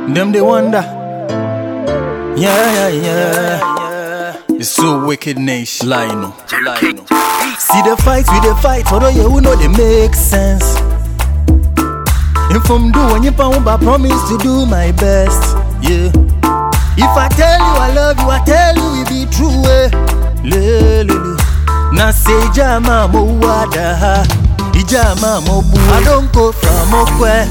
Them they wonder. Yeah. It's so wicked nation. Lino. See the fights we the fight, although you know they make sense. If I'm doing you I promise to do my best. Yeah. If I tell you I love you, I tell you it be true. Na say jama mo wada, ijama mo bu. I don't go from okwe.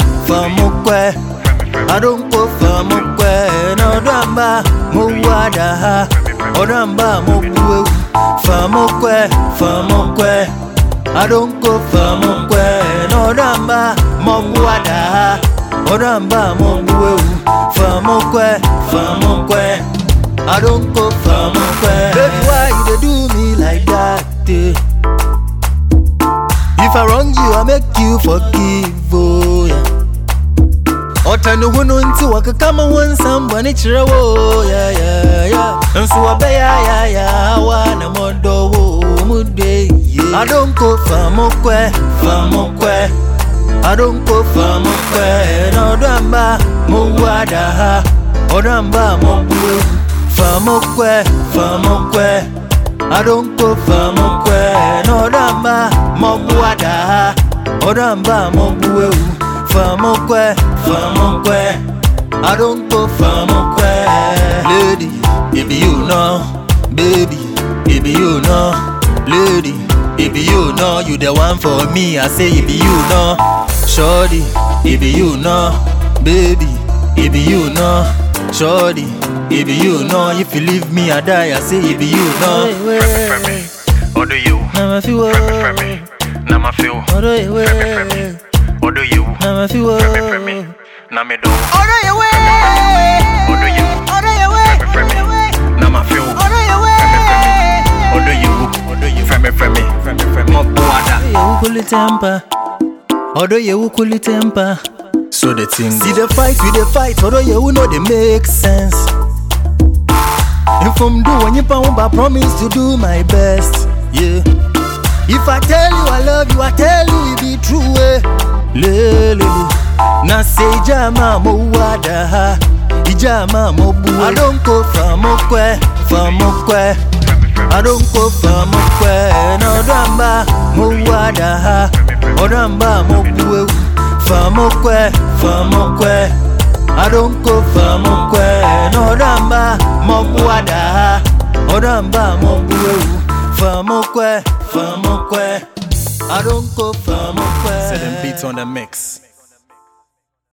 I don't go from okwe. No dramba mo wada, odamba mo bu. From okwe. I don't go from okwe. No dramba mo wada, odamba mo bu. From okwe. I don't go from okwe. Baby, why you dey do me like that? If I wrong you, I make you forgive. Oh yeah. Otanu hunu nti wakakama wansamba chira wo yeah. And so I ya wana modo wo mude yeah. I don't go from okwe. I don't go from okwe. No drama mo wada, odamba mo bu. From okwe. I don't go from okwe. No drama mo wada, odamba mo bu. From okwe. I don't go from okwe. Lady, if you know, baby, if you know, lady, if you know, you the one for me. I say if you know, shorty, if you know, baby, if you know, shorty, if you know, if you leave me I die. I say if you know. What do you? Now I feel. Now I feel. What do you? What do you? Now I feel. Now me do. What do you? What do you? Now I feel. What do you? Frame. Mo buada. You cool temper. Although you cool temper. So the thing. See the fight we the fight. Although you know they make sense. If I'm doing you I promise to do my best. Yeah. If I tell you I love you, I tell you it be true. Na say jama mo wada, ijama mo bu. I don't go from okwe. I don't go from okwe. No drama mo wada, odamba mo bu. From okwe. I don't go from okwe. No drama mo wada, odamba mo bu. From okwe. I don't go from okwe. Set them beats on the mix.